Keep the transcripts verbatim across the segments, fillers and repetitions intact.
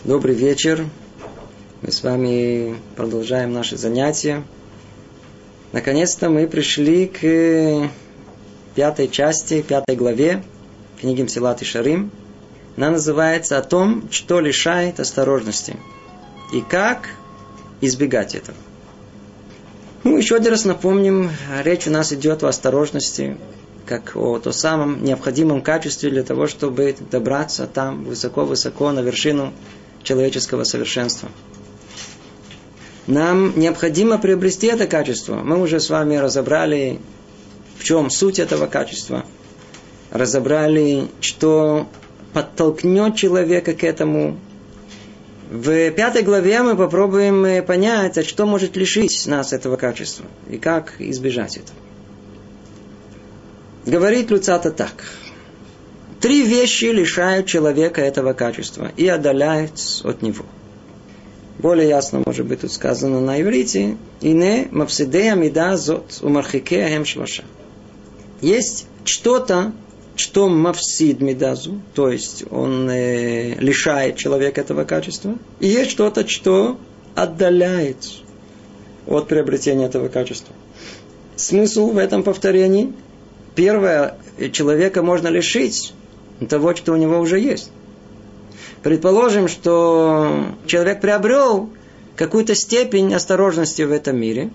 Добрый вечер. Мы с вами продолжаем наши занятия. Наконец-то мы пришли к пятой части, пятой главе книги Мсилат Йешарим. Она называется «О том, что лишает осторожности и как избегать этого». Ну, еще один раз напомним, речь у нас идет о осторожности, как о том самом необходимом качестве для того, чтобы добраться там высоко-высоко на вершину человеческого совершенства. Нам необходимо приобрести это качество. Мы уже с вами разобрали, в чем суть этого качества. Разобрали, что подтолкнет человека к этому. В пятой главе мы попробуем понять, что может лишить нас этого качества и как избежать этого. Говорит Люцата так. Три вещи лишают человека этого качества и отдаляют от него. Более ясно, может быть, тут сказано на иврите. «Ине мавсидея мида зот умархикея хем шлоша». Есть что-то, что мавсид мидазу, то есть он э, лишает человека этого качества. И есть что-то, что отдаляет от приобретения этого качества. Смысл в этом повторении. Первое, человека можно лишить того, что у него уже есть. Предположим, что человек приобрел какую-то степень осторожности в этом мире,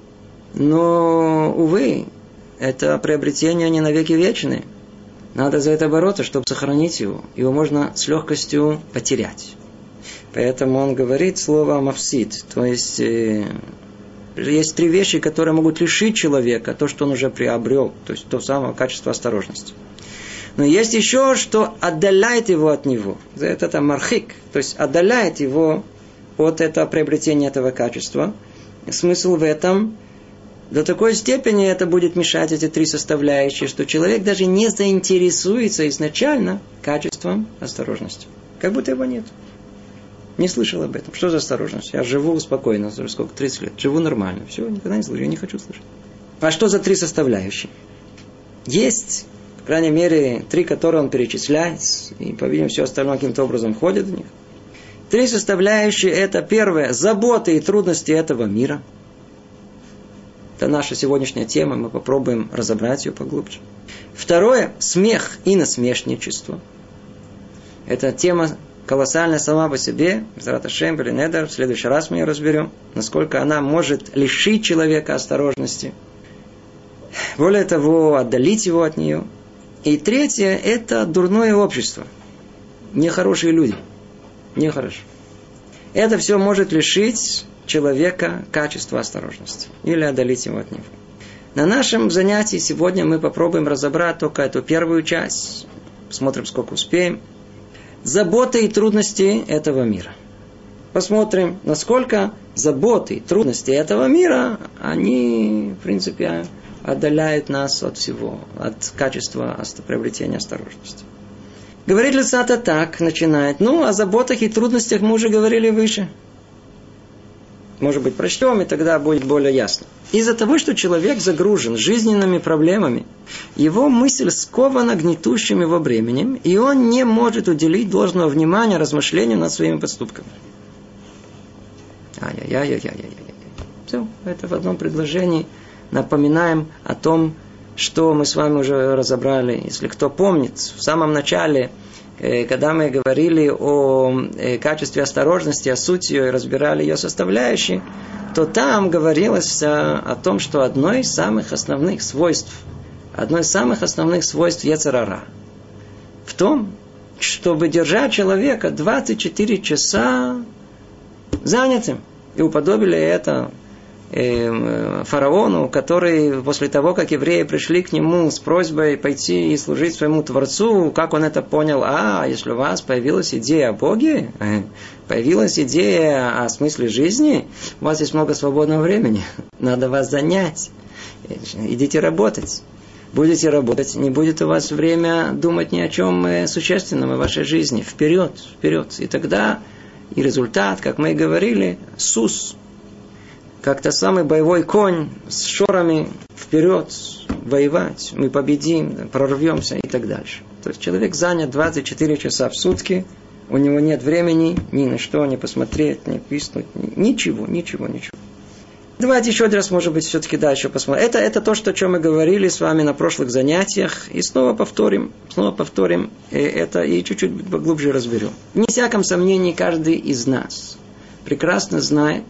но, увы, это приобретение не навеки вечное. Надо за это бороться, чтобы сохранить его. Его можно с легкостью потерять. Поэтому он говорит слово «мафсид», то есть э, есть три вещи, которые могут лишить человека то, что он уже приобрел, то есть то самое качество осторожности. Но есть еще, что отдаляет его от него. Это, это мархик, то есть отдаляет его от этого приобретения этого качества. Смысл в этом, до такой степени это будет мешать эти три составляющие, что человек даже не заинтересуется изначально качеством осторожности. Как будто его нет. Не слышал об этом. Что за осторожность? Я живу спокойно, сколько, тридцать лет. Живу нормально. Все, никогда не слышу, я не хочу слышать. А что за три составляющие? Есть... По крайней мере, три, которые он перечисляет, и, по-видимому, все остальное каким-то образом входит в них. Три составляющие – это, первое, заботы и трудности этого мира. Это наша сегодняшняя тема, мы попробуем разобрать ее поглубже. Второе – смех и насмешничество. Это тема колоссальная сама по себе. Мизрат Ашем, Белинедер, в следующий раз мы ее разберем. Насколько она может лишить человека осторожности. Более того, отдалить его от нее. И третье – это дурное общество. Нехорошие люди. Нехорошо. Это все может лишить человека качества осторожности. Или отдалить его от него. На нашем занятии сегодня мы попробуем разобрать только эту первую часть. Посмотрим, сколько успеем. Заботы и трудности этого мира. Посмотрим, насколько заботы и трудности этого мира, они, в принципе, отдаляет нас от всего, от качества приобретения осторожности. Говорит Люцата так, начинает. Ну, о заботах и трудностях мы уже говорили выше. Может быть, прочтем, и тогда будет более ясно. Из-за того, что человек загружен жизненными проблемами, его мысль скована гнетущим его бременем, и он не может уделить должного внимания размышлению над своими поступками. Ай-яй-яй-яй-яй-яй-яй. Все, это в одном предложении. Напоминаем о том, что мы с вами уже разобрали. Если кто помнит, в самом начале, когда мы говорили о качестве осторожности, о сути ее и разбирали ее составляющие, то там говорилось о том, что одно из самых основных свойств, одно из самых основных свойств йецер ара в том, чтобы держать человека двадцать четыре часа занятым. И уподобили это фараону, который после того, как евреи пришли к нему с просьбой пойти и служить своему Творцу, как он это понял? А, если у вас появилась идея о Боге, появилась идея о смысле жизни, у вас есть много свободного времени, надо вас занять, идите работать. Будете работать, не будет у вас время думать ни о чем существенном в вашей жизни. Вперед, вперед. И тогда и результат, как мы и говорили, сус. Как-то самый боевой конь с шорами вперед воевать, мы победим, прорвемся и так дальше. То есть человек занят двадцать четыре часа в сутки, У него нет времени ни на что, не посмотреть, не писнуть, ничего, ничего, ничего. Давайте еще один раз, может быть, все-таки дальше посмотрим. Это, это то, что, о чем мы говорили с вами на прошлых занятиях. И снова повторим, снова повторим это и чуть-чуть поглубже разберем. Вне всяком сомнении, каждый из нас прекрасно знает,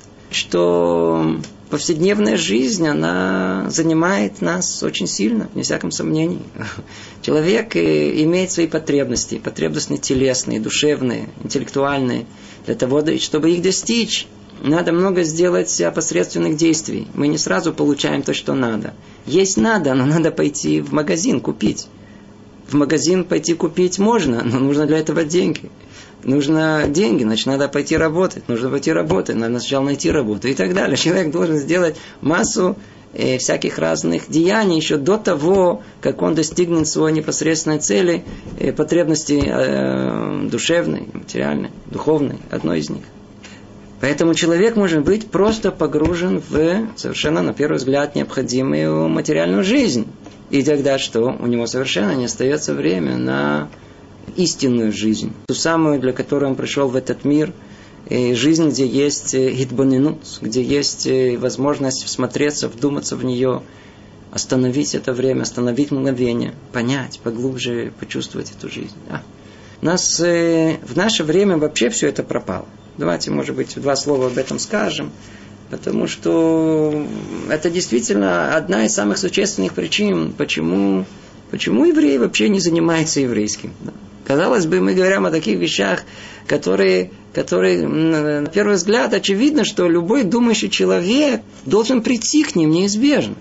что повседневная жизнь, она занимает нас очень сильно, вне всяком сомнении. Человек имеет свои потребности, потребности телесные, душевные, интеллектуальные. Для того, чтобы их достичь, надо много сделать опосредственных действий. Мы не сразу получаем то, что надо. Есть надо, но надо пойти в магазин купить. В магазин пойти купить можно, но нужно для этого деньги. Нужно деньги, значит, надо пойти работать. Нужно пойти работать, надо сначала найти работу и так далее. Человек должен сделать массу э, всяких разных деяний еще до того, как он достигнет своей непосредственной цели, э, потребности э, душевной, материальной, духовной, одной из них. Поэтому человек может быть просто погружен в совершенно, на первый взгляд, необходимую материальную жизнь. И тогда что? У него совершенно не остается времени на истинную жизнь. Ту самую, для которой он пришел в этот мир. Жизнь, где есть хитбонинут, где есть возможность всмотреться, вдуматься в нее, остановить это время, остановить мгновение, понять, поглубже почувствовать эту жизнь. А. У нас в наше время вообще все это пропало. Давайте, может быть, два слова об этом скажем, потому что это действительно одна из самых существенных причин, почему, почему евреи вообще не занимаются еврейским. Казалось бы, мы говорим о таких вещах, которые, которые, на первый взгляд, очевидно, что любой думающий человек должен прийти к ним неизбежно.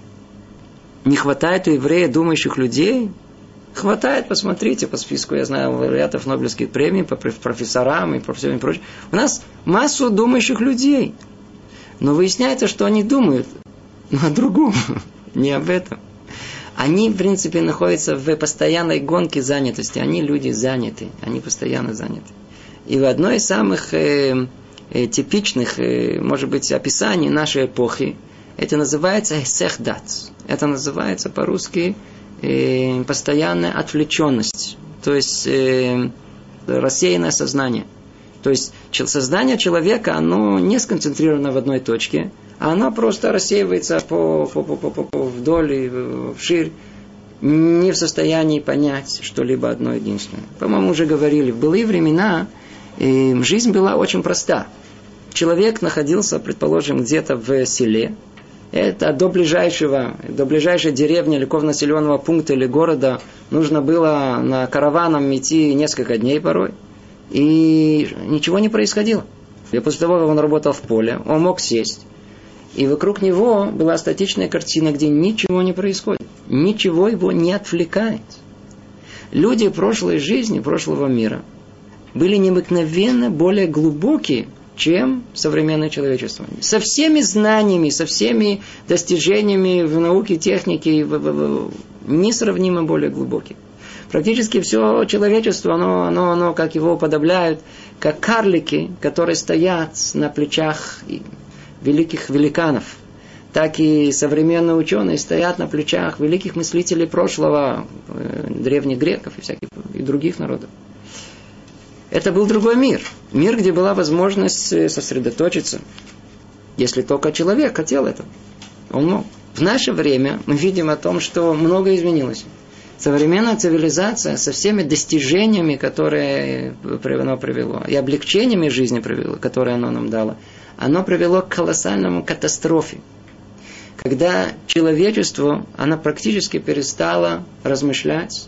Не хватает у еврея думающих людей? Хватает, посмотрите по списку, я знаю, лауреатов Нобелевских премий, по профессорам и по всем прочим. У нас массу думающих людей. Но выясняется, что они думают о другом, не об этом. Они, в принципе, находятся в постоянной гонке занятости. Они люди заняты, они постоянно заняты. И в одной из самых э, э, типичных, э, может быть, описаний нашей эпохи, это называется «эсехдат». Это называется по-русски э, постоянная отвлеченность. То есть э, рассеянное сознание. То есть сознание человека, оно не сконцентрировано в одной точке, а оно просто рассеивается по, по, по, по, по, вдоль и вширь, не в состоянии понять что-либо одно единственное. По-моему, уже говорили, в былые времена э, жизнь была очень проста. Человек находился, предположим, где-то в селе. Это до ближайшего, до ближайшей деревни или населенного пункта или города нужно было на караваном идти несколько дней порой. И ничего не происходило. И после того, как он работал в поле, он мог сесть. И вокруг него была статичная картина, где ничего не происходит. Ничего его не отвлекает. Люди прошлой жизни, прошлого мира были необыкновенно более глубокие, чем современное человечество. Со всеми знаниями, со всеми достижениями в науке, технике, несравнимо более глубокие. Практически все человечество, оно, оно, оно, как его уподобляют, как карлики, которые стоят на плечах великих великанов. Так и современные ученые стоят на плечах великих мыслителей прошлого, древних греков и всяких и других народов. Это был другой мир. Мир, где была возможность сосредоточиться. Если только человек хотел этого. Он мог. В наше время мы видим о том, что многое изменилось. Современная цивилизация со всеми достижениями, которые оно привело, и облегчениями жизни привело, которые оно нам дало, оно привело к колоссальному катастрофе. Когда человечество, оно практически перестало размышлять,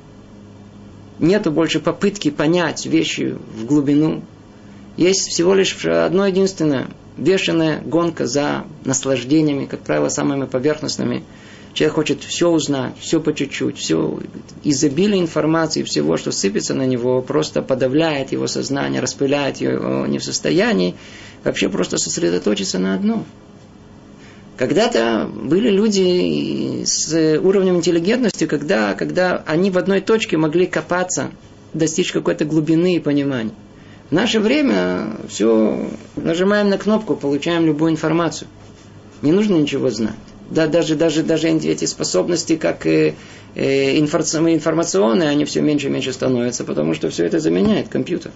нету больше попытки понять вещи в глубину. Есть всего лишь одно единственное, бешеная гонка за наслаждениями, как правило, самыми поверхностными. Человек хочет все узнать, все по чуть-чуть, все изобилие информации, всего, что сыпется на него, просто подавляет его сознание, распыляет его, не в состоянии вообще просто сосредоточиться на одном. Когда-то были люди с уровнем интеллигентности, когда, когда они в одной точке могли копаться, достичь какой-то глубины и понимания. В наше время все, нажимаем на кнопку, получаем любую информацию. Не нужно ничего знать. Да, даже, даже, даже эти способности, как э, э, информационные, они все меньше и меньше становятся, потому что все это заменяет компьютер.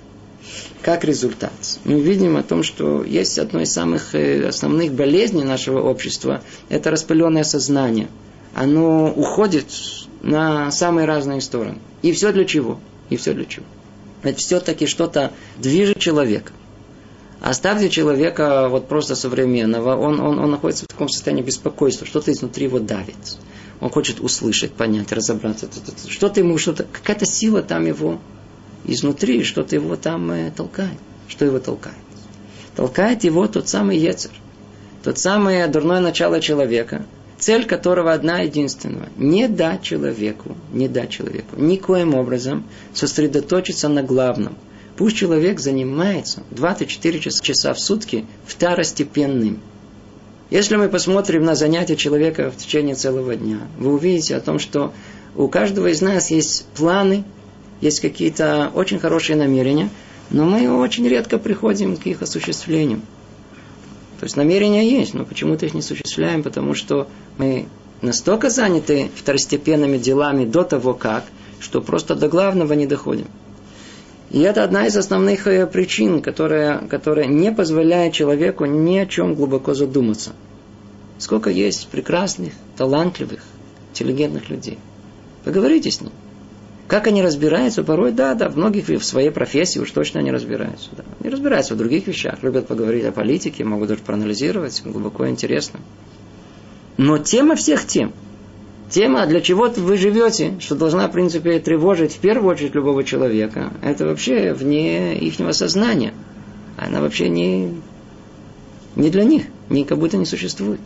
Как результат? Мы видим о том, что есть одно из самых основных болезней нашего общества. Это распыленное сознание. Оно уходит на самые разные стороны. И все для чего? И все для чего? Ведь все-таки что-то движет человека. Оставьте человека вот просто современного, он, он, он находится в таком состоянии беспокойства, что-то изнутри его давит. Он хочет услышать, понять, разобраться. Что-то ему, что-то, какая-то сила там его изнутри, что-то его там э, толкает. Что его толкает? Толкает его тот самый Йецер. Тот самое дурное начало человека, цель которого одна единственная. Не дать человеку, не дать человеку никоим образом сосредоточиться на главном. Пусть человек занимается двадцать четыре часа в сутки второстепенным. Если мы посмотрим на занятия человека в течение целого дня, вы увидите о том, что у каждого из нас есть планы, есть какие-то очень хорошие намерения, но мы очень редко приходим к их осуществлению. То есть намерения есть, но почему-то их не осуществляем, потому что мы настолько заняты второстепенными делами до того как, что просто до главного не доходим. И это одна из основных причин, которая, которая не позволяет человеку ни о чем глубоко задуматься. Сколько есть прекрасных, талантливых, интеллигентных людей. Поговорите с ними. Как они разбираются? Порой, да, да, в многих в своей профессии уж точно не разбираются. Да. Не разбираются в других вещах. Любят поговорить о политике, могут даже проанализировать. Глубоко интересно. Но тема всех тем. Тема, для чего вы живете, что должна, в принципе, тревожить в первую очередь любого человека, это вообще вне ихнего сознания. Она вообще не, не для них, не, как будто не существует.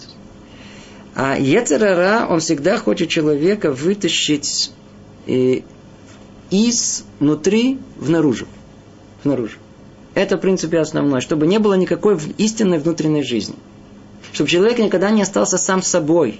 А Йецер ара, он всегда хочет человека вытащить э, из внутри в наружу. В наружу. Это, в принципе, основное, чтобы не было никакой истинной внутренней жизни. Чтобы человек никогда не остался сам собой.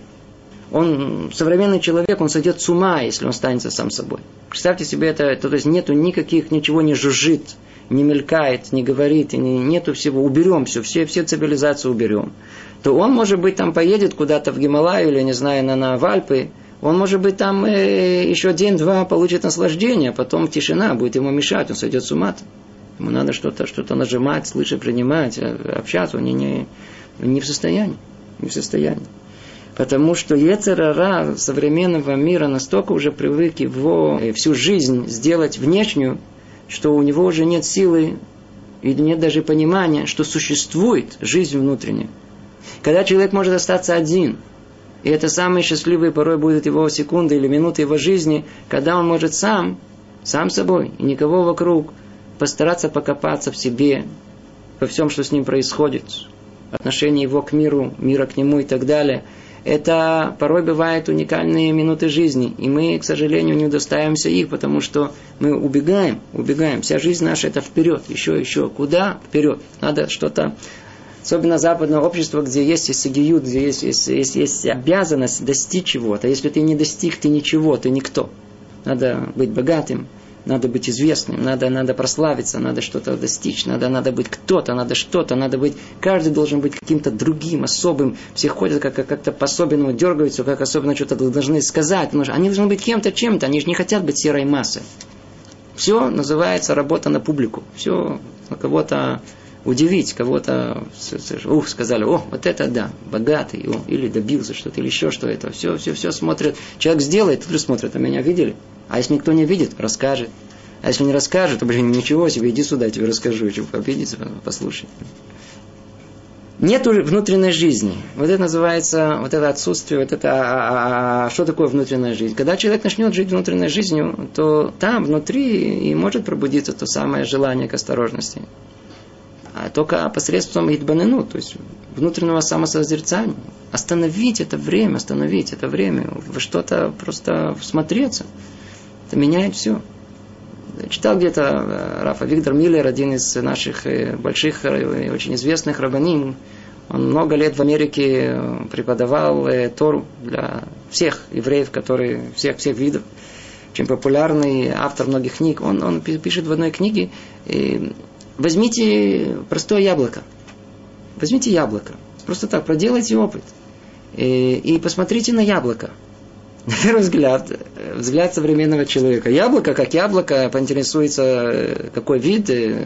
Он, современный человек, он сойдет с ума, если он останется сам собой. Представьте себе это, то есть нету никаких, ничего не жужжит, не мелькает, не говорит, не, нету всего, уберем все, все, все цивилизации уберем. То он, может быть, там поедет куда-то в Гималаю или, не знаю, на, на в Альпы, он, может быть, там э, еще день-два получит наслаждение, а потом тишина будет ему мешать, он сойдет с ума. Ему надо что-то, что-то нажимать, слышать, принимать, общаться, он не, не, не в состоянии, не в состоянии. Потому что Йецер ара современного мира настолько уже привык его всю жизнь сделать внешнюю, что у него уже нет силы или нет даже понимания, что существует жизнь внутренняя. Когда человек может остаться один, и это самые счастливые порой будут его секунды или минуты его жизни, когда он может сам, сам собой, и никого вокруг, постараться покопаться в себе, во всем, что с ним происходит, отношение его к миру, мира к нему и так далее. Это порой бывают уникальные минуты жизни, и мы, к сожалению, не удостаиваемся их, потому что мы убегаем, убегаем. Вся жизнь наша это вперед, еще, еще. Куда? Вперед. Надо что-то, особенно западное общество, где есть иссагиют, где есть, есть, есть, есть обязанность достичь чего-то. Если ты не достиг, ты ничего, ты никто. Надо быть богатым. Надо быть известным, надо, надо прославиться, надо что-то достичь, надо, надо быть кто-то, надо что-то, надо быть, каждый должен быть каким-то другим, особым. Все ходят как, как-то по-особенному, дергаются, как особенно что-то должны сказать. Они должны быть кем-то, чем-то, они же не хотят быть серой массой. Все называется работа на публику. Все на кого-то удивить, кого-то, ух, сказали, о, вот это да, богатый, о, или добился что-то, или еще что-то. Все, все, все смотрят. Человек сделает, тут же смотрят, а меня видели? А если никто не видит, расскажет. А если не расскажет, то, блин, ничего себе, иди сюда, я тебе расскажу. Чем обидеться, послушай. Нет внутренней жизни. Вот это называется, вот это отсутствие, вот это, а, а, а, что такое внутренняя жизнь? Когда человек начнет жить внутренней жизнью, то там, внутри, и может пробудиться то самое желание к осторожности. А только посредством идбанену, то есть внутреннего самосозерцания. Остановить это время, остановить это время, во что-то просто всмотреться. Это меняет все. Читал где-то Раф Авигдор Миллер, один из наших больших, очень известных раббаним. Он много лет в Америке преподавал Тору для всех евреев, которые, всех, всех видов. Очень популярный автор многих книг. Он, он пишет в одной книге: возьмите простое яблоко. Возьмите яблоко. Просто так, проделайте опыт. И, и посмотрите на яблоко. На первый взгляд, взгляд современного человека. Яблоко, как яблоко, поинтересуется, какой вид,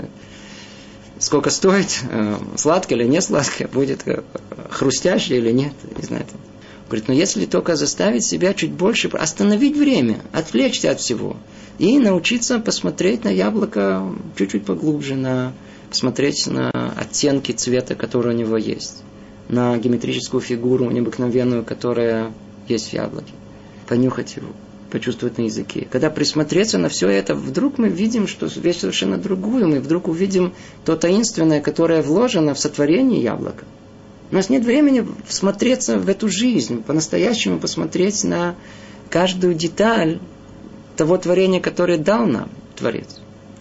сколько стоит, сладкое или не сладкое, будет хрустящее или нет, не знаю. Говорит, но если только заставить себя чуть больше, остановить время, отвлечься от всего и научиться посмотреть на яблоко чуть-чуть поглубже, на, посмотреть на оттенки цвета, которые у него есть, на геометрическую фигуру необыкновенную, которая есть в яблоке, понюхать его, почувствовать на языке. Когда присмотреться на все это, вдруг мы видим, что вещь совершенно другую, мы вдруг увидим то таинственное, которое вложено в сотворение яблока. У нас нет времени всмотреться в эту жизнь, по-настоящему посмотреть на каждую деталь того творения, которое дал нам Творец.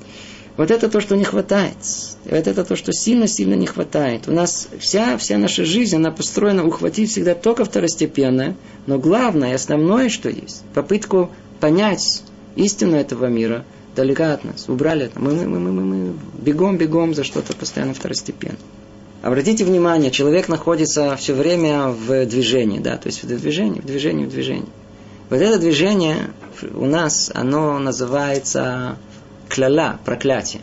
Вот это то, что не хватает. Вот это то, что сильно-сильно не хватает. У нас вся, вся наша жизнь, она построена ухватить всегда только второстепенное, но главное и основное, что есть, попытку понять истину этого мира, далеко от нас. Убрали это. Мы, мы, мы, мы, мы бегом-бегом за что-то постоянно второстепенное. Обратите внимание, человек находится все время в движении, да, то есть в движении, в движении, в движении. Вот это движение у нас, оно называется кляла, проклятие.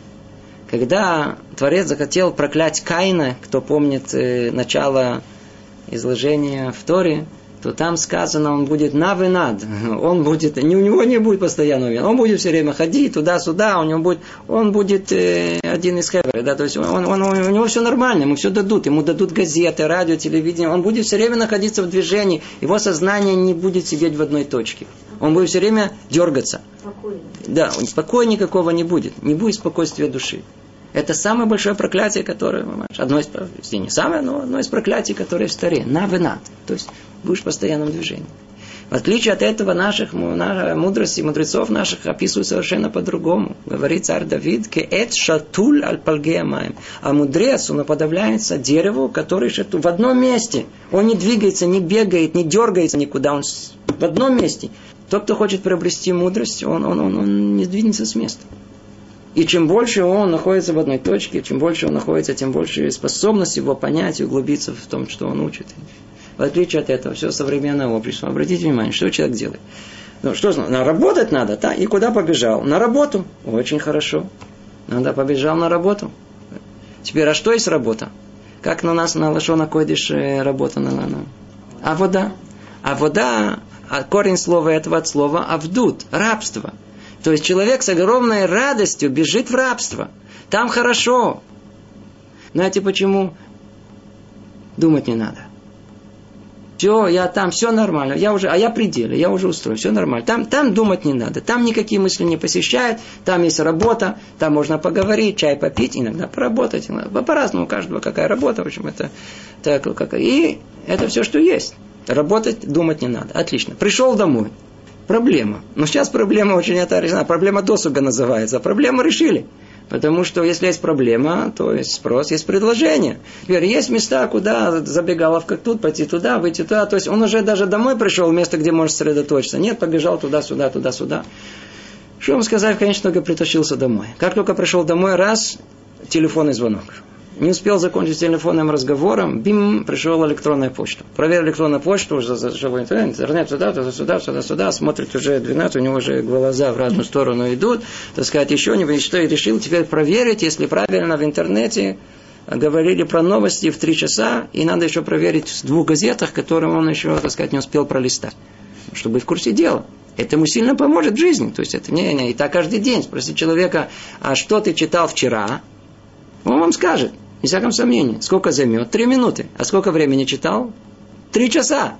Когда Творец захотел проклясть Каина, кто помнит э, начало изложения в Торе, то там сказано, он будет нав и над. Он будет, не, у него не будет постоянного времени. Он будет все время ходить туда-сюда, у него будет, он будет э, один из хевер, да, то есть он, он, он, у него все нормально, ему все дадут, ему дадут газеты, радио, телевидение, он будет все время находиться в движении, его сознание не будет сидеть в одной точке. Он будет все время дергаться. Спокойно. Да, спокоя никакого не будет, не будет спокойствия души. Это самое большое проклятие, которое, одно из, не самое, но одно из проклятий, которое в Торе. Нав и над. То есть будешь в постоянном движении. В отличие от этого, наших мудрости, мудрецов наших описывают совершенно по-другому. Говорит царь Давид, «Кеэт шатуль аль пальгея маем». А мудрец, он уподобляется дереву, который шатуль в одном месте. Он не двигается, не бегает, не дергается никуда. Он в одном месте. Тот, кто хочет приобрести мудрость, он, он, он, он не двинется с места. И чем больше он находится в одной точке, чем больше он находится, тем больше способность его понять и углубиться в том, что он учит. В отличие от этого, все современное общество. Обратите внимание, что человек делает. Ну, что же, работать надо, да? И куда побежал? На работу. Очень хорошо. Надо побежал на работу. Теперь, а что есть работа? Как на нас на лашона койдиш работа на лана? А вода. А вода, а корень слова этого от слова авдут, рабство. То есть человек с огромной радостью бежит в рабство. Там хорошо. Знаете почему? Думать не надо. Все, я там, все нормально. Я уже, а я при деле, я уже устроен, все нормально. Там, там думать не надо. Там никакие мысли не посещают. Там есть работа. Там можно поговорить, чай попить, иногда поработать. По-разному у каждого какая работа. В общем, это так, как, и это все, что есть. Работать, думать не надо. Отлично. Пришел домой. Проблема. Но сейчас проблема очень это решена. Проблема досуга называется. Проблему решили. Потому что если есть проблема, то есть спрос, есть предложение. Теперь есть места, куда забегаловка тут, пойти туда, выйти туда. То есть он уже даже домой пришел, место, где может сосредоточиться. Нет, побежал туда-сюда, туда-сюда. Что вам сказать, конечно, только притащился домой. Как только пришел домой, раз, телефонный звонок. Не успел закончить телефонным разговором, бим, пришла электронная почта. Проверил электронную почту, уже зашел в интернет, интернет сюда, туда, сюда, сюда, сюда, смотрит уже двенадцать, у него уже глаза в разную сторону идут, так сказать, еще не что и решил теперь проверить, если правильно в интернете говорили про новости в три часа, и надо еще проверить в двух газетах, которые он еще, так сказать, не успел пролистать, чтобы быть в курсе дела. Это ему сильно поможет в жизни. То есть это не, не, и так каждый день. Спросить человека, а что ты читал вчера? Он вам скажет, без всякого сомнения, сколько займет? Три минуты. А сколько времени читал? Три часа.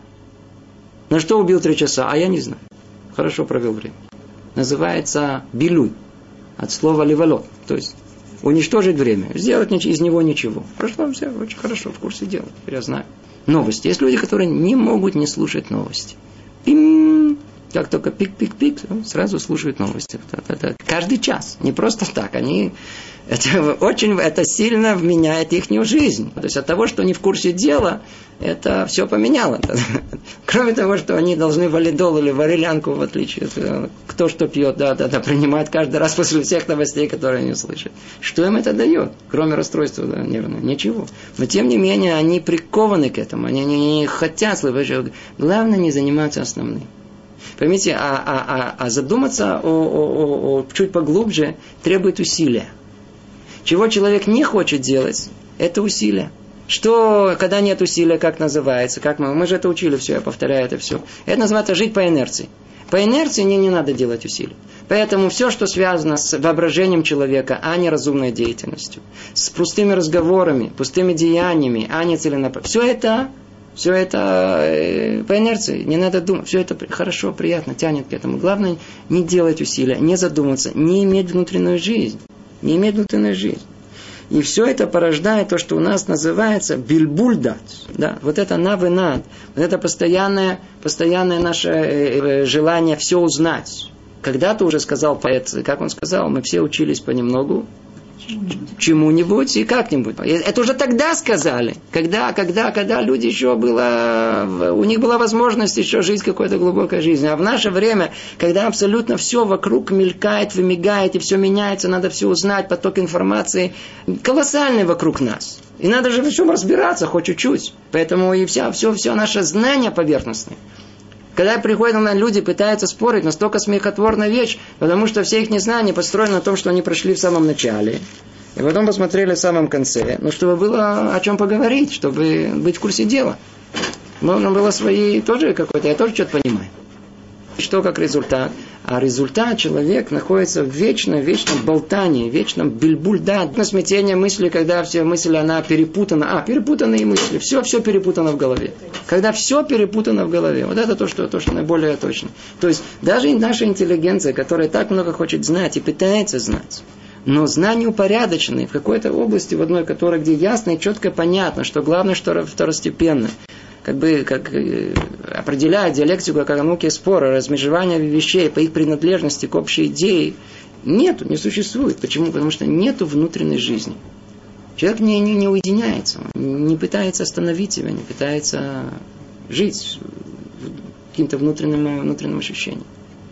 На что убил три часа? А я не знаю. Хорошо провел время. Называется билуй. От слова ливалот. То есть уничтожить время. Сделать из него ничего. Прошло все очень хорошо, в курсе дела. Я знаю. Новости. Есть люди, которые не могут не слушать новости. Пим! Как только пик-пик-пик, сразу слушают новости. Каждый час. Не просто так. Они... Это, очень, это сильно меняет их жизнь. То есть от того, что они в курсе дела, это все поменяло. Кроме того, что они должны валидол или варилянку, в отличие от кто что пьет, да, да, да, принимает каждый раз после всех новостей, которые они слышат. Что им это дает? Кроме расстройства да, нервного. Ничего. Но тем не менее, они прикованы к этому. Они не хотят слышать. Главное не заниматься основным. Поймите, а, а, а, а задуматься о, о, о, о, чуть поглубже требует усилия. Чего человек не хочет делать, это усилия. Что, когда нет усилия, как называется? Как мы, мы же это учили все, я повторяю это все. Это называется жить по инерции. По инерции не, не надо делать усилий. Поэтому все, что связано с воображением человека, а не разумной деятельностью, с пустыми разговорами, пустыми деяниями, а не целенаправленно, все это, все это э, по инерции, не надо думать. Все это хорошо, приятно, тянет к этому. Главное не делать усилия, не задуматься, не иметь внутреннюю жизнь. Не иметь внутреннюю жизнь. И все это порождает то, что у нас называется бильбульдат. Да? Вот это навынад. Вот это постоянное, постоянное наше желание все узнать. Когда-то уже сказал поэт, как он сказал, мы все учились понемногу чему-нибудь и как-нибудь. Это уже тогда сказали. Когда, когда, когда люди еще было, у них была возможность еще жить какой-то глубокой жизнью. А в наше время, когда абсолютно все вокруг мелькает, вымигает, и все меняется, надо все узнать, поток информации колоссальный вокруг нас. И надо же во всем разбираться, хоть чуть-чуть. Поэтому и вся, все, все наше знание поверхностное. Когда приходят на люди, пытаются спорить, настолько смехотворная вещь, потому что все их незнания построены на том, что они прошли в самом начале, и потом посмотрели в самом конце. Ну, чтобы было о чем поговорить, чтобы быть в курсе дела. Нужно было свои тоже какой-то, я тоже что-то понимаю. Что как результат? А результат человек находится в вечном, вечном болтании, вечном бильбульда, смятение мысли, когда все мысли, она перепутана. А, перепутанные мысли, все, все перепутано в голове. Когда все перепутано в голове. Вот это то, что, то, что наиболее точно. То есть, даже наша интеллигенция, которая так много хочет знать и пытается знать, но знания упорядоченные в какой-то области, в одной, которой, где ясно и четко понятно, что главное, что второстепенно. Как бы как, э, определяя диалектику как науки спора, размежевание вещей по их принадлежности к общей идее, нету, не существует. Почему? Потому что нету внутренней жизни. Человек не, не, не уединяется, не пытается остановить себя, не пытается жить каким-то внутренним, внутренним ощущением.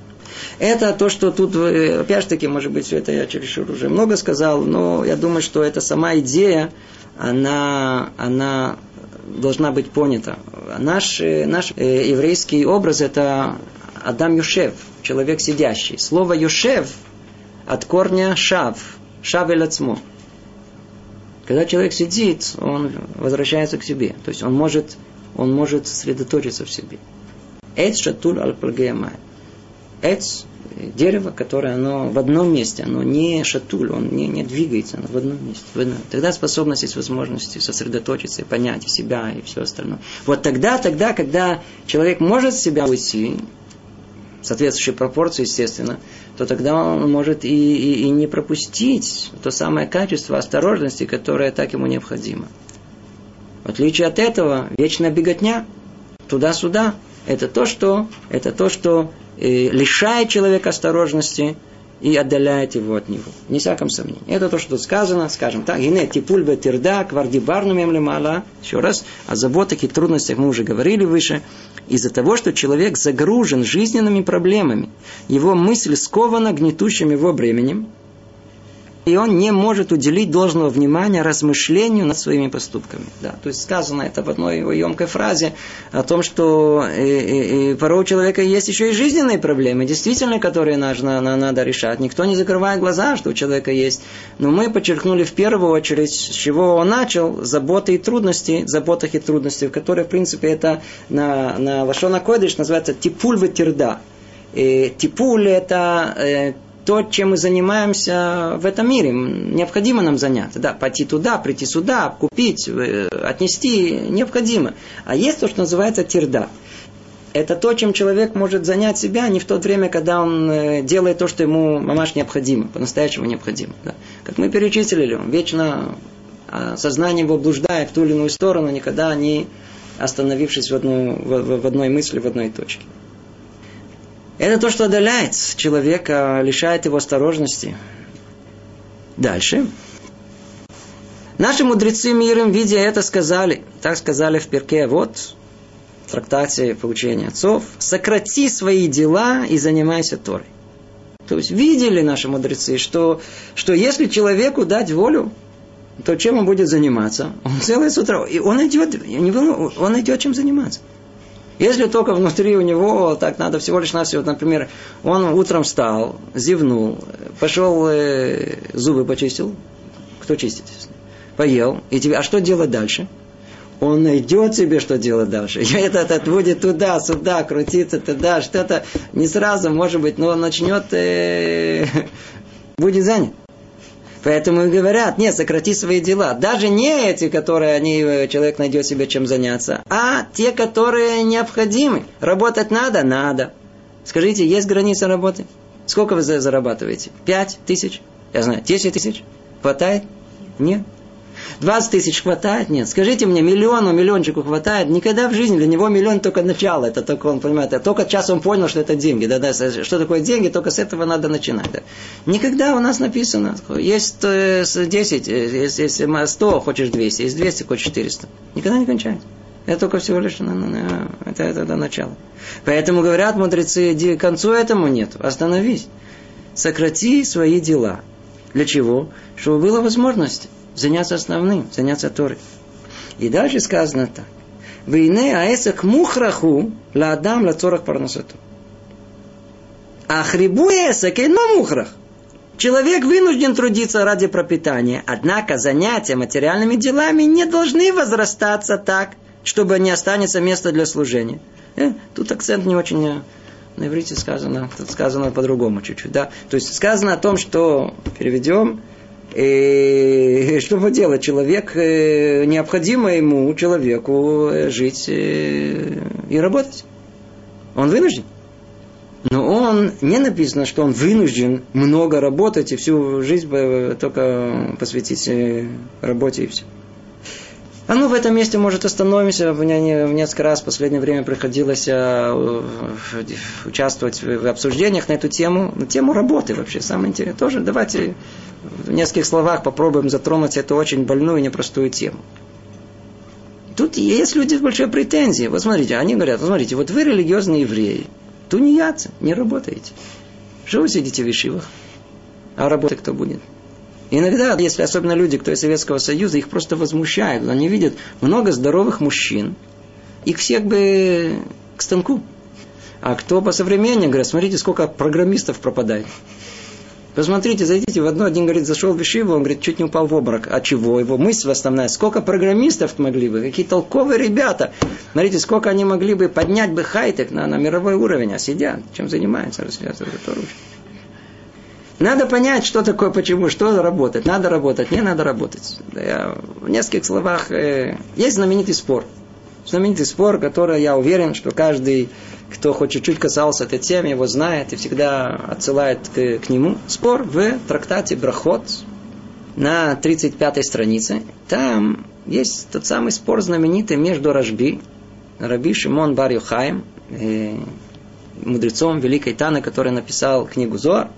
Это то, что тут, опять же таки, может быть, все это я чересчур уже много сказал, но я думаю, что эта сама идея, она, она должна быть понята. Наш, наш э, еврейский образ – это Адам Йошев, человек сидящий. Слово Йошев от корня шав, шав эль ацмо. Когда человек сидит, он возвращается к себе. То есть он может, он может сосредоточиться в себе. Эц шатуль аль пальгей май. Эц – дерево, которое оно в одном месте, оно не шатуль, он не, не двигается, оно в одном месте. В одном. Тогда способность есть возможности сосредоточиться и понять и себя, и все остальное. Вот тогда, тогда, когда человек может себя уйти, в соответствующей пропорции, естественно, то тогда он может и, и, и не пропустить то самое качество осторожности, которое так ему необходимо. В отличие от этого, вечная беготня, туда-сюда, это то, что, это то, что лишает человека осторожности и отдаляет его от него. Не всяком сомнении. Это то, что тут сказано, скажем так, гине типуль бетирда, квардибарну мемлемала. Еще раз, о заботах и трудностях мы уже говорили выше. Из-за того, что человек загружен жизненными проблемами, его мысль скована гнетущим его бременем, и он не может уделить должного внимания размышлению над своими поступками. Да, то есть сказано это в одной его емкой фразе о том, что и, и, и порой у человека есть еще и жизненные проблемы, действительно, которые нужно, надо решать. Никто не закрывает глаза, что у человека есть. Но мы подчеркнули в первую очередь, с чего он начал, заботы и трудности, заботах и трудностях, которые, в принципе, это на, на лашон а-койдеш называется типуль ветирда. И типуль это то, чем мы занимаемся в этом мире, необходимо нам заняться. Да, пойти туда, прийти сюда, купить, отнести, необходимо. А есть то, что называется тирда. Это то, чем человек может занять себя не в то время, когда он делает то, что ему мамаш необходимо, по-настоящему необходимо. Да. Как мы перечислили, он вечно сознание его блуждает в ту или иную сторону, никогда не остановившись в, одну, в, в одной мысли, в одной точке. Это то, что отдаляет человека, лишает его осторожности. Дальше. Наши мудрецы миром, видя это, сказали, так сказали в Перке, вот, в трактате «Поучения отцов», сократи свои дела и занимайся Торой. То есть, видели наши мудрецы, что, что если человеку дать волю, то чем он будет заниматься? Он целый с утра, и он идет, он идет чем заниматься. Если только внутри у него, так надо всего лишь навсего, например, он утром встал, зевнул, пошел э, зубы почистил. Кто чистит? Поел. И тебе, а что делать дальше? Он найдет себе, что делать дальше. И этот, этот будет туда, сюда, крутиться, туда, что-то не сразу, может быть, но он начнет, э, будет занят. Поэтому и говорят, нет, сократи свои дела. Даже не эти, которые они, человек найдет себе чем заняться, а те, которые необходимы. Работать надо? Надо. Скажите, есть граница работы? Сколько вы зарабатываете? Пять тысяч? Я знаю, десять тысяч? Хватает? Нет. Двадцать тысяч хватает? Нет. Скажите мне, миллиону, миллиончику хватает? Никогда в жизни. Для него миллион только начало. Это только он, понимаете, только сейчас он понял, что это деньги. Да, да, что такое деньги, только с этого надо начинать. Да. Никогда у нас написано, есть десять, есть сто, хочешь двести, есть двести, хочешь четыреста. Никогда не кончается. Это только всего лишь это, это до начала. Поэтому говорят мудрецы, к концу этому нет. Остановись. Сократи свои дела. Для чего? Чтобы была возможность заняться основным, заняться Торой. И дальше сказано так. Вейне аэсак мухраху ладам лацорах парнасату. А хрибу эсак эйно мухрах. Человек вынужден трудиться ради пропитания, однако занятия материальными делами не должны возрастаться так, чтобы не останется места для служения. Э, тут акцент не очень... На иврите сказано, тут сказано по-другому чуть-чуть, да. То есть сказано о том, что переведем, и что делать человек, необходимо ему, человеку, жить и работать. Он вынужден. Но он, не написано, что он вынужден много работать и всю жизнь только посвятить работе и все. А ну в этом месте, может, остановимся. Мне несколько раз в последнее время приходилось участвовать в обсуждениях на эту тему, на тему работы вообще, самое интересное. Тоже давайте в нескольких словах попробуем затронуть эту очень больную и непростую тему. Тут есть люди с большой претензией. Вот смотрите, они говорят, вот смотрите, вот вы религиозные евреи, тунеядцы, не работаете. Что вы сидите в ешивах? А работать кто будет? Иногда, если особенно люди, кто из Советского Союза, их просто возмущают. Они видят много здоровых мужчин, их всех бы к станку. А кто по современнее, говорят, смотрите, сколько программистов пропадает. Посмотрите, зайдите в одно, один, говорит, зашел в ешиву, он, говорит, чуть не упал в обморок. А чего? Его мысль основная. Сколько программистов могли бы, какие толковые ребята. Смотрите, сколько они могли бы поднять бы хай-тек на, на мировой уровень. А сидят, чем занимаются, рассказывают. Надо понять, что такое, почему, что работать. Надо работать, не надо работать. Я в нескольких словах... Э, есть знаменитый спор. Знаменитый спор, который, я уверен, что каждый, кто хоть чуть-чуть касался этой темы, его знает и всегда отсылает к, к нему. Спор в трактате Брахот на тридцать пятой странице. Там есть тот самый спор знаменитый между Рашби, Раби Шимон бар Йохаим, э, мудрецом Великой Таны, который написал книгу Зоар,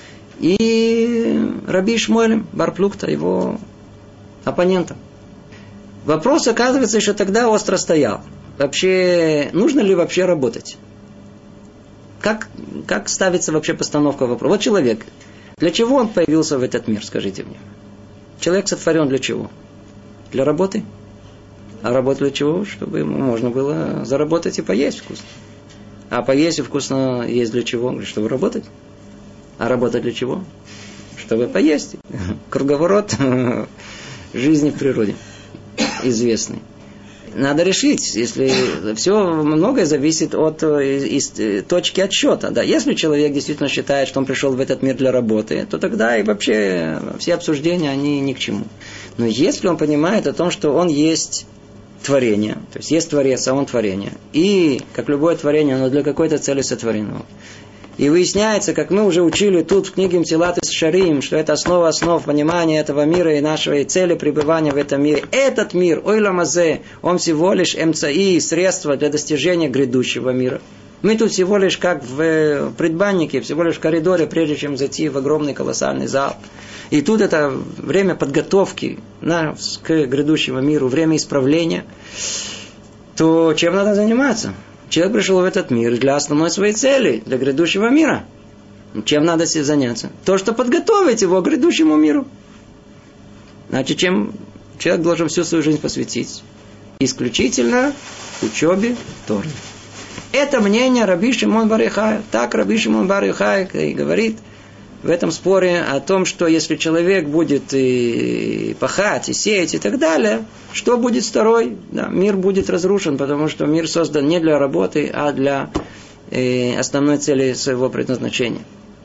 и Раби Шмуэлем бар Плухта, его оппонентом. Вопрос, оказывается, еще тогда остро стоял. Вообще, нужно ли вообще работать? Как, как ставится вообще постановка вопроса? Вот человек, для чего он появился в этот мир, скажите мне? Человек сотворен для чего? Для работы? А работа для чего? Чтобы ему можно было заработать и поесть вкусно. А поесть и вкусно есть для чего? Чтобы работать. А работа для чего? Чтобы поесть. Круговорот жизни в природе известный. Надо решить, если все многое зависит от из, из, точки отсчета. Да, если человек действительно считает, что он пришел в этот мир для работы, то тогда и вообще все обсуждения, они ни к чему. Но если он понимает о том, что он есть творение, то есть есть Творец, а он творение, и, как любое творение, оно для какой-то цели сотворено. И выясняется, как мы уже учили тут в книге Мсилат иш-Шарим, что это основа основ понимания этого мира и нашей цели пребывания в этом мире. Этот мир, ойлам азе, он всего лишь эмцаи, средство для достижения грядущего мира. Мы тут всего лишь как в предбаннике, всего лишь в коридоре, прежде чем зайти в огромный колоссальный зал. И тут это время подготовки нас к грядущему миру, время исправления. То чем надо заниматься? Человек пришел в этот мир для основной своей цели, для грядущего мира. Чем надо себе заняться? То, что подготовить его к грядущему миру. Значит, чем человек должен всю свою жизнь посвятить? Исключительно учебе Торы. Это мнение Раби Шимон бар Йохай. Так Раби Шимон бар Йохай и говорит в этом споре о том, что если человек будет и пахать, и сеять, и так далее, что будет с Торой? Да, мир будет разрушен, потому что мир создан не для работы, а для э, основной цели своего предназначения.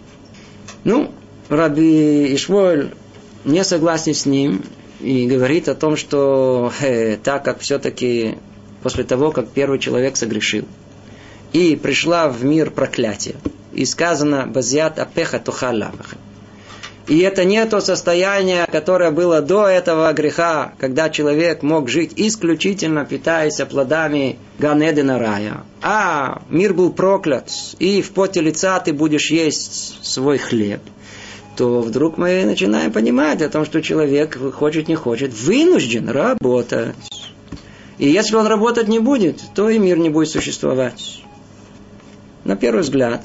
Ну, Раби Ишмуэль не согласен с ним и говорит о том, что э, так как все-таки после того, как первый человек согрешил, и пришла в мир проклятие, и сказано «базят апеха тухалаваха». И это не то состояние, которое было до этого греха, когда человек мог жить исключительно питаясь плодами Ган-Эдена рая. А мир был проклят, и в поте лица ты будешь есть свой хлеб. То вдруг мы начинаем понимать о том, что человек, хочет не хочет, вынужден работать. И если он работать не будет, то и мир не будет существовать. На первый взгляд,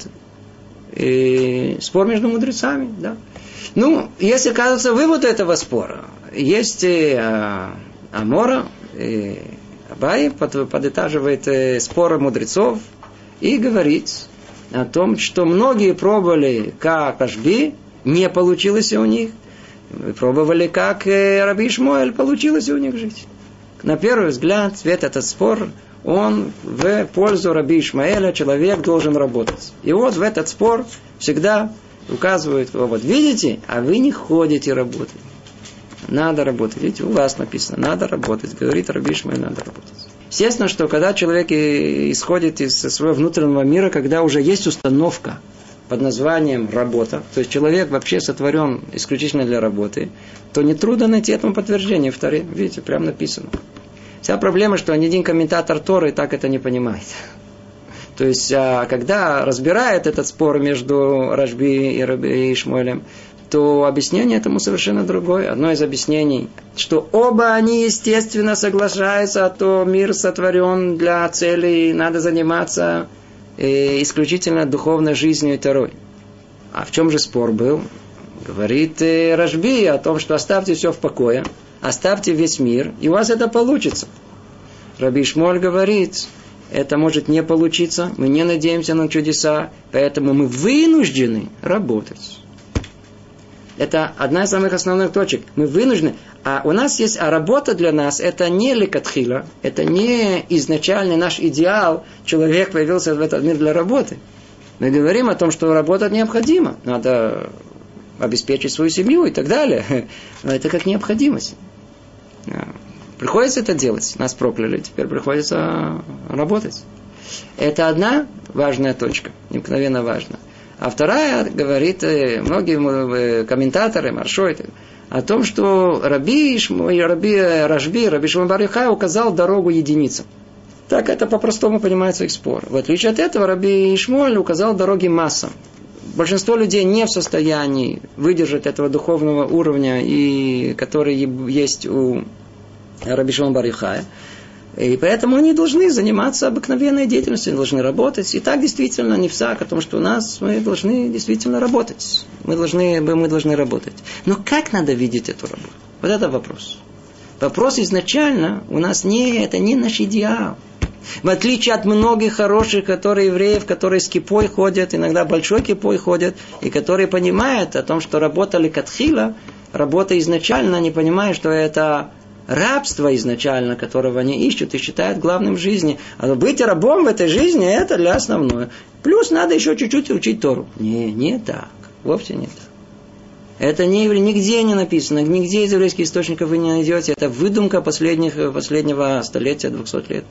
и спор между мудрецами, да. Ну, если кажется вывод этого спора, есть э, Амора, э, Абай под, подытаживает э, споры мудрецов и говорит о том, что многие пробовали как Рашби, не получилось у них, пробовали как э, Раби Ишмуэль, получилось у них жить. На первый взгляд, весь этот спор, он в пользу Раби Ишмаэля, человек должен работать. И вот в этот спор всегда указывают, вот видите, а вы не ходите работать. Надо работать. Видите, у вас написано, надо работать. Говорит Раби Ишмаэль, надо работать. Естественно, что когда человек исходит из своего внутреннего мира, когда уже есть установка под названием работа, то есть человек вообще сотворен исключительно для работы, то нетрудно найти этому подтверждение в Торе. Видите, прям написано. Вся проблема, что ни один комментатор Торы так это не понимает. То есть, когда разбирает этот спор между Рашби и Раби Ишмуэлем, то объяснение этому совершенно другое. Одно из объяснений, что оба они, естественно, соглашаются, а то мир сотворен для целей, надо заниматься исключительно духовной жизнью и Торой. А в чем же спор был? Говорит Рашби о том, что оставьте все в покое, оставьте весь мир, и у вас это получится. Раби Ишмуэль говорит, это может не получиться, мы не надеемся на чудеса, поэтому мы вынуждены работать. Это одна из самых основных точек. Мы вынуждены, а у нас есть, а работа для нас, это не лекатхила, это не изначальный наш идеал, человек появился в этот мир для работы. Мы говорим о том, что работать необходимо, надо обеспечить свою семью и так далее. Но это как необходимость. Приходится это делать. Нас прокляли, теперь приходится работать. Это одна важная точка, необыкновенно важная. А вторая, говорит многие комментаторы, Маршой, о том, что Раби Ишмуэль, Раби Рашби, Раби Шимон бар Йохай указал дорогу единицам. Так это по-простому понимается их спор. В отличие от этого, Раби Ишмуэль указал дороги массам. Большинство людей не в состоянии выдержать этого духовного уровня, и, который есть у Раби Шимон бар Йохая. И поэтому они должны заниматься обыкновенной деятельностью, они должны работать. И так действительно не всяк о том, что у нас мы должны действительно работать. Мы должны, мы должны работать. Но как надо видеть эту работу? Вот это вопрос. Вопрос изначально у нас не, это не наш идеал. В отличие от многих хороших, которые евреев, которые с кипой ходят, иногда большой кипой ходят, и которые понимают о том, что работа лекатхила, работа изначально, они понимают, что это рабство изначально, которого они ищут и считают главным в жизни. А быть рабом в этой жизни, это для основного. Плюс надо еще чуть-чуть учить Тору. Не, не так. Вовсе не так. Это не, нигде не написано, нигде из еврейских источников вы не найдете. Это выдумка последних, последнего столетия, двухсот лет.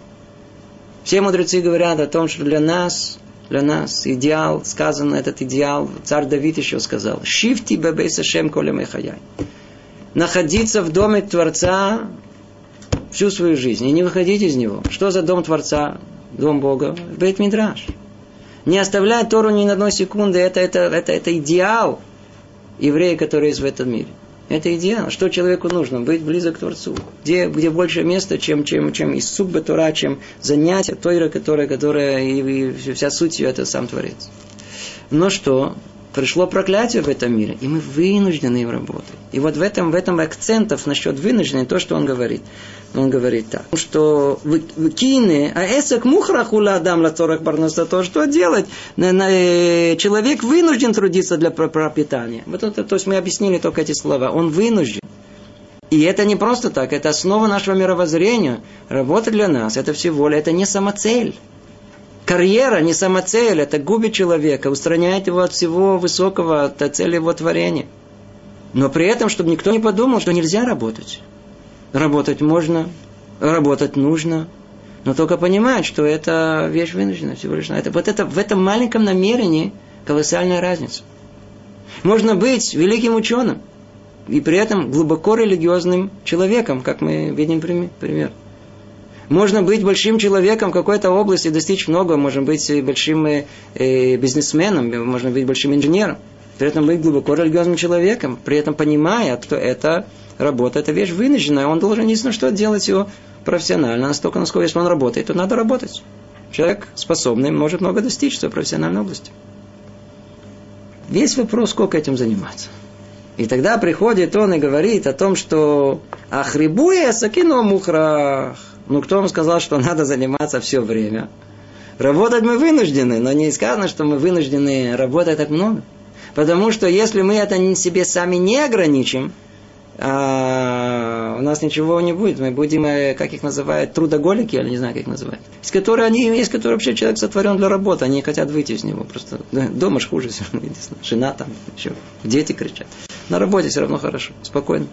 Все мудрецы говорят о том, что для нас, для нас идеал, сказано этот идеал, царь Давид еще сказал, «Шифти бебейс Ашем колем эхаяй». Находиться в доме Творца всю свою жизнь и не выходить из него. Что за дом Творца? Дом Бога? Бейт Мидраш. Не оставлять Тору ни на одной секунды. Это, это, это, это идеал еврея, который есть в этом мире. Это идеал. Что человеку нужно? Быть близок к Творцу. Где, где больше места, чем, чем, чем из субба Тора, чем занятие Тора, которое, которое и, и вся суть ее, это сам Творец. Но что? пришло проклятие в этом мире, и мы вынуждены им работать. И вот в этом, в этом акцентов насчет вынужденности, то, что он говорит. Он говорит так, что кине, а эсак мухрахула адам лацорах барноса, то что делать? Человек вынужден трудиться для пропитания. Вот это, то есть мы объяснили только эти слова. Он вынужден. И это не просто так, это основа нашего мировоззрения. Работа для нас, это всего лишь, это не самоцель. Карьера не самоцель, это губит человека, устраняет его от всего высокого, от цели его творения. Но при этом, чтобы никто не подумал, что нельзя работать. Работать можно, работать нужно, но только понимать, что это вещь вынуждена всего лишь. Это, вот это, в этом маленьком намерении колоссальная разница. Можно быть великим ученым и при этом глубоко религиозным человеком, как мы видим пример. Можно быть большим человеком в какой-то области, достичь много, можно быть большим э, бизнесменом, можно быть большим инженером, при этом быть глубоко религиозным человеком, при этом понимая, что это работа, это вещь вынужденная, он должен не знать, что делать его профессионально, настолько, насколько если он работает, то надо работать. Человек способный может много достичь в своей профессиональной области. Весь вопрос, сколько этим заниматься. И тогда приходит он и говорит о том, что «Ахрибуя сакино мухрах». Ну, кто вам сказал, что надо заниматься все время? Работать мы вынуждены, но не сказано, что мы вынуждены работать так много. Потому что если мы это себе сами не ограничим, а у нас ничего не будет. Мы будем, как их называют, трудоголики, или не знаю, как их называют. Из которых они, есть, которые вообще человек сотворен для работы, они хотят выйти из него. Просто дома ж хуже, жена там, еще, дети кричат. На работе все равно хорошо, спокойно.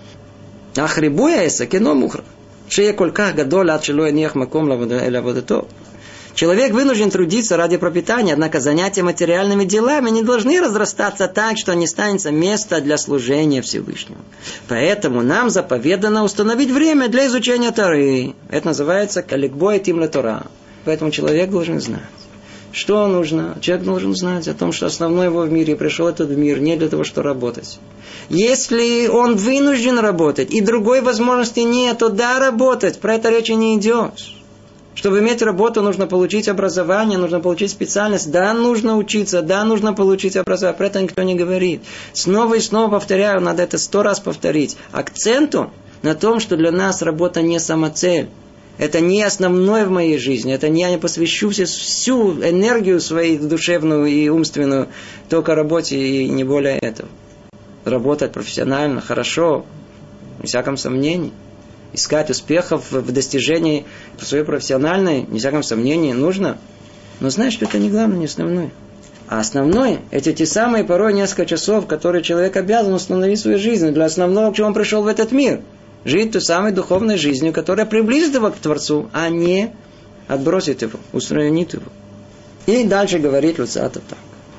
Ахрибуя эса кино мухра. Шея кольках гадоль ад шело энех маком лаводето. Человек вынужден трудиться ради пропитания, однако занятия материальными делами не должны разрастаться так, что не останется места для служения Всевышнему. Поэтому нам заповедано установить время для изучения Торы. Это называется каликбой тимле Тора. Поэтому человек должен знать, что нужно. Человек должен знать о том, что основное его в мире, пришел этот мир не для того, чтобы работать. Если он вынужден работать, и другой возможности нет, то да, работать. Про это речи не идет. Чтобы иметь работу, нужно получить образование, нужно получить специальность. Да, нужно учиться, да, нужно получить образование. Про это никто не говорит. Снова и снова повторяю, надо это сто раз повторить. Акценту на том, что для нас работа не самоцель. Это не основное в моей жизни. Это не я не посвящу всю энергию свою душевную и умственную только работе и не более этого. Работать профессионально, хорошо, без всяком сомнении. Искать успехов в достижении своей профессиональной, не всяком сомнении, нужно. Но знаешь, что это не главное, не основное. А основное, это те самые порой несколько часов, которые человек обязан установить в своей жизни для основного, к чему он пришел в этот мир. Жить той самой духовной жизнью, которая приблизит его к Творцу, а не отбросит его, устранит его. И дальше говорит Люцата так.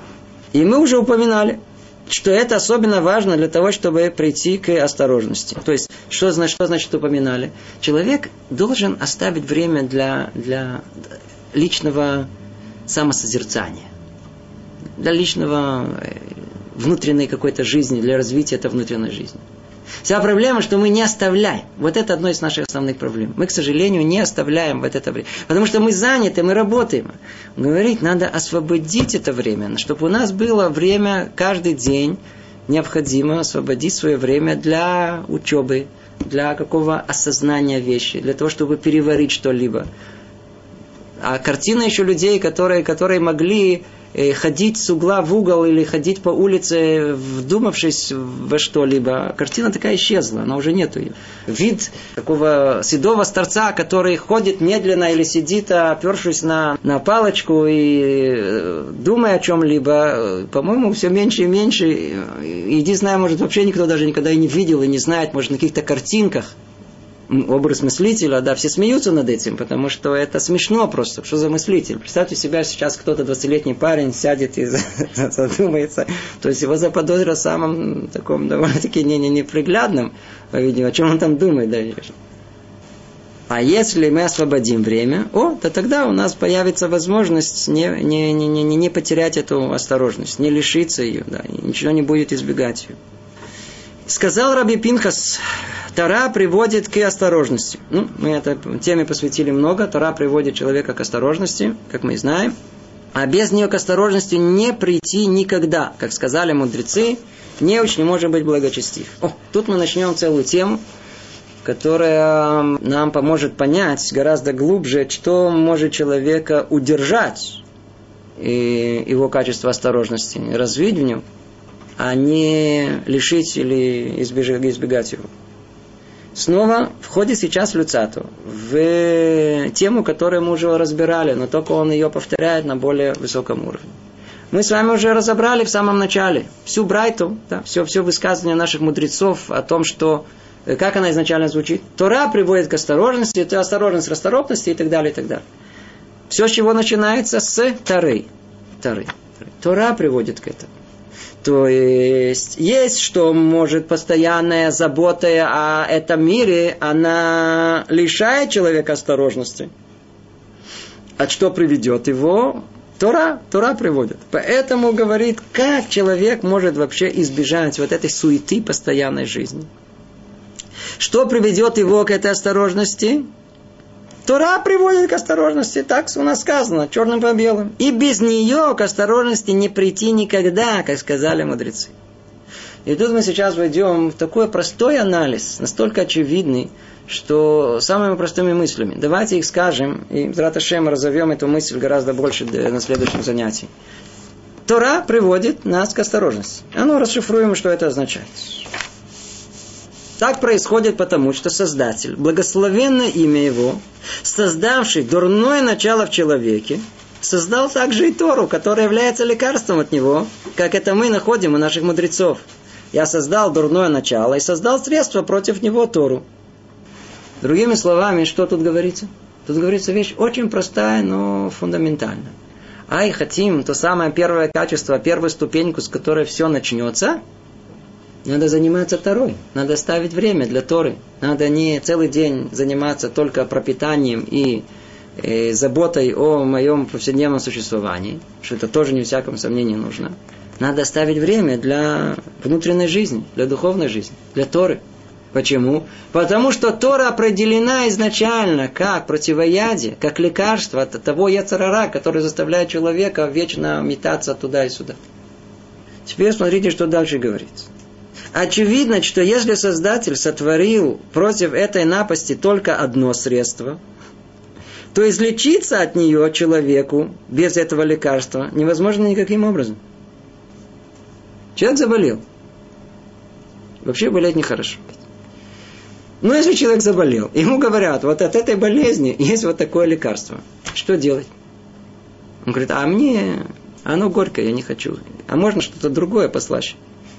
И мы уже упоминали, что это особенно важно для того, чтобы прийти к осторожности. То есть, что значит, что значит упоминали? Человек должен оставить время для, для личного самосозерцания, для личного внутренней какой-то жизни, для развития этой внутренней жизни. Вся проблема, что мы не оставляем. Вот это одно из наших основных проблем. Мы, к сожалению, не оставляем вот это время. Потому что мы заняты, мы работаем. Он говорит, надо освободить это время, чтобы у нас было время каждый день. Необходимо освободить свое время для учебы, для какого осознания вещи, для того, чтобы переварить что-либо. А картина еще людей, которые, которые могли ходить с угла в угол или ходить по улице, вдумавшись во что-либо. Картина такая исчезла, она уже нету ее. Вид такого седого старца, который ходит медленно или сидит, опершись на, на палочку и думая о чем-либо, по-моему, все меньше и меньше. И не знаю, может, вообще никто даже никогда и не видел, и не знает, может, на каких-то картинках. Образ мыслителя, да, все смеются над этим, потому что это смешно просто. Что за мыслитель? Представьте себя, сейчас кто-то двадцатилетний парень сядет и задумается. То есть его заподозрят в самом таком довольно-таки неприглядном видео. О чем он там думает даже. А если мы освободим время, о, то тогда у нас появится возможность не, не, не, не, не потерять эту осторожность, не лишиться ее, да, и ничего не будет избегать ее. Сказал Раби Пинхас, Тора приводит к осторожности. Ну, мы этой теме посвятили много. Тора приводит человека к осторожности, как мы и знаем. А без нее к осторожности не прийти никогда. Как сказали мудрецы, неуч не может быть благочестив. О, тут мы начнем целую тему, которая нам поможет понять гораздо глубже, что может человека удержать и его качество осторожности, развить в нем, а не лишить или избегать его. Снова входит сейчас Люцату в тему, которую мы уже разбирали, но только он ее повторяет на более высоком уровне. Мы с вами уже разобрали в самом начале всю брайту, да, все, все высказывания наших мудрецов о том, что, как она изначально звучит. Тора приводит к осторожности, это осторожность, расторопности и так далее, и так далее. Все, с чего начинается, с Торы. Торы. Тора приводит к этому. То есть, есть, что может постоянная забота о этом мире, она лишает человека осторожности. От что приведет его? Тора. Тора приводит. Поэтому говорит, как человек может вообще избежать вот этой суеты постоянной жизни. Что приведет его к этой осторожности? Тора приводит к осторожности, так у нас сказано, черным по белым. И без нее к осторожности не прийти никогда, как сказали мудрецы. И тут мы сейчас войдем в такой простой анализ, настолько очевидный, что самыми простыми мыслями. Давайте их скажем, и Б'эзрат Ашем разовьем эту мысль гораздо больше на следующем занятии. Тора приводит нас к осторожности. А ну расшифруем, что это означает. Так происходит потому, что Создатель, благословенное имя Его, создавший дурное начало в человеке, создал также и Тору, которая является лекарством от него, как это мы находим у наших мудрецов. Я создал дурное начало и создал средство против него Тору. Другими словами, что тут говорится? Тут говорится вещь очень простая, но фундаментальная. Ай, хотим то самое первое качество, первую ступеньку, с которой все начнется. Надо заниматься Торой. Надо ставить время для Торы. Надо не целый день заниматься только пропитанием и э, заботой о моем повседневном существовании, что это тоже не всякому сомнению нужно. Надо ставить время для внутренней жизни, для духовной жизни, для Торы. Почему? Потому что Тора определена изначально как противоядие, как лекарство от того яцер ара, который заставляет человека вечно метаться туда и сюда. Теперь смотрите, что дальше говорится. Очевидно, что если Создатель сотворил против этой напасти только одно средство, то излечиться от нее человеку без этого лекарства невозможно никаким образом. Человек заболел. Вообще болеть нехорошо. Но если человек заболел, ему говорят, вот от этой болезни есть вот такое лекарство. Что делать? Он говорит, а мне оно горькое, я не хочу. А можно что-то другое послаще?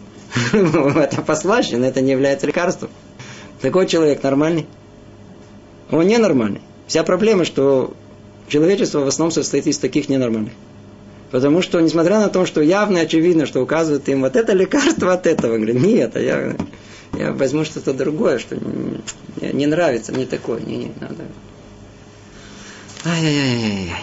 Это послаще, но это не является лекарством. Такой человек нормальный? Он ненормальный. Вся проблема, что человечество в основном состоит из таких ненормальных. Потому что, несмотря на то, что явно и очевидно, что указывают им вот это лекарство от этого, говорит, нет, а я, я возьму что-то другое, что не, не нравится, мне такое, не, не надо. Ай-яй-яй-яй.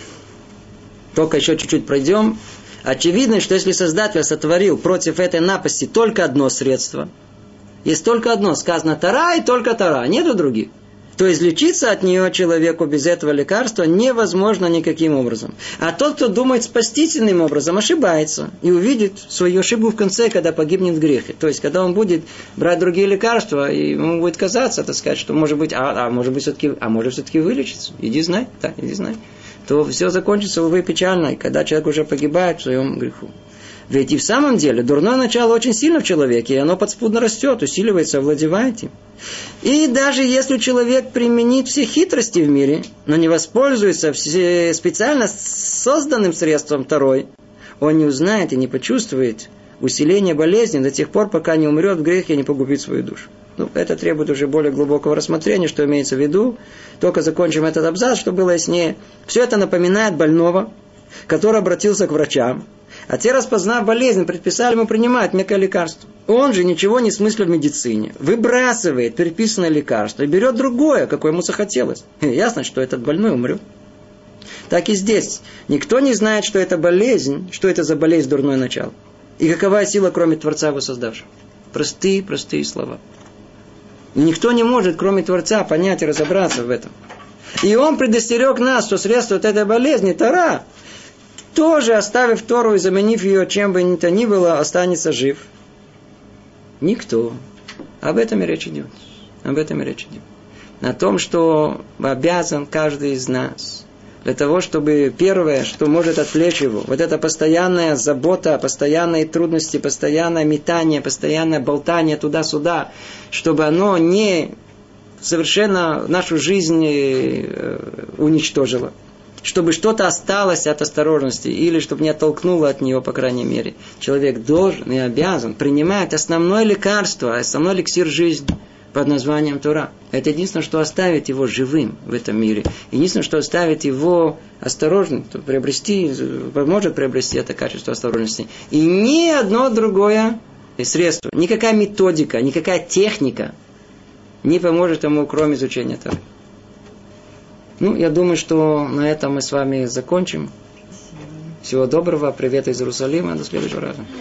Только еще чуть-чуть пройдем. Очевидно, что если Создатель сотворил против этой напасти только одно средство, есть только одно, сказано Тора и только Тора, нету других, то излечиться от нее человеку без этого лекарства невозможно никаким образом. А тот, кто думает спастительным образом, ошибается и увидит свою ошибку в конце, когда погибнет в грехе. То есть, когда он будет брать другие лекарства, и ему будет казаться, так сказать, что может быть, а, а может быть все-таки, а может все-таки вылечиться. Иди знай, да, иди знай. То все закончится, увы, печально, и когда человек уже погибает в своем греху. Ведь и в самом деле дурное начало очень сильно в человеке, и оно подспудно растет, усиливается, овладевает им. И даже если человек применит все хитрости в мире, но не воспользуется специально созданным средством Торой, он не узнает и не почувствует усиление болезни до тех пор, пока не умрет в грехе и не погубит свою душу. Ну, это требует уже более глубокого рассмотрения, что имеется в виду. Только закончим этот абзац, чтобы было яснее. Все это напоминает больного, который обратился к врачам, а те, распознав болезнь, предписали ему принимать некое лекарство. Он же, ничего не смысля в медицине, выбрасывает предписанное лекарство и берет другое, какое ему захотелось. Ясно, что этот больной умрет. Так и здесь. Никто не знает, что это болезнь, что это за болезнь дурное начало. И какова сила, кроме Творца его создавшего. Простые, простые слова. И никто не может, кроме Творца, понять и разобраться в этом. И он предостерег нас, что средство от этой болезни – Тора. Кто же, оставив Тору и заменив ее чем бы ни то ни было, останется жив? Никто. Об этом и речь идет. Об этом и речь идет. На том, что обязан каждый из нас для того, чтобы первое, что может отвлечь его, вот эта постоянная забота, постоянные трудности, постоянное метание, постоянное болтание туда-сюда, чтобы оно не совершенно нашу жизнь уничтожило. Чтобы что-то осталось от осторожности, или чтобы не оттолкнуло от нее, по крайней мере. Человек должен и обязан принимать основное лекарство, основной эликсир жизни под названием Тора. Это единственное, что оставит его живым в этом мире. Единственное, что оставит его осторожным, приобрести, поможет приобрести это качество осторожности. И ни одно другое средство, никакая методика, никакая техника не поможет ему, кроме изучения Торы. Ну, я думаю, что на этом мы с вами закончим. Всего доброго, привет из Иерусалима, до следующего раза.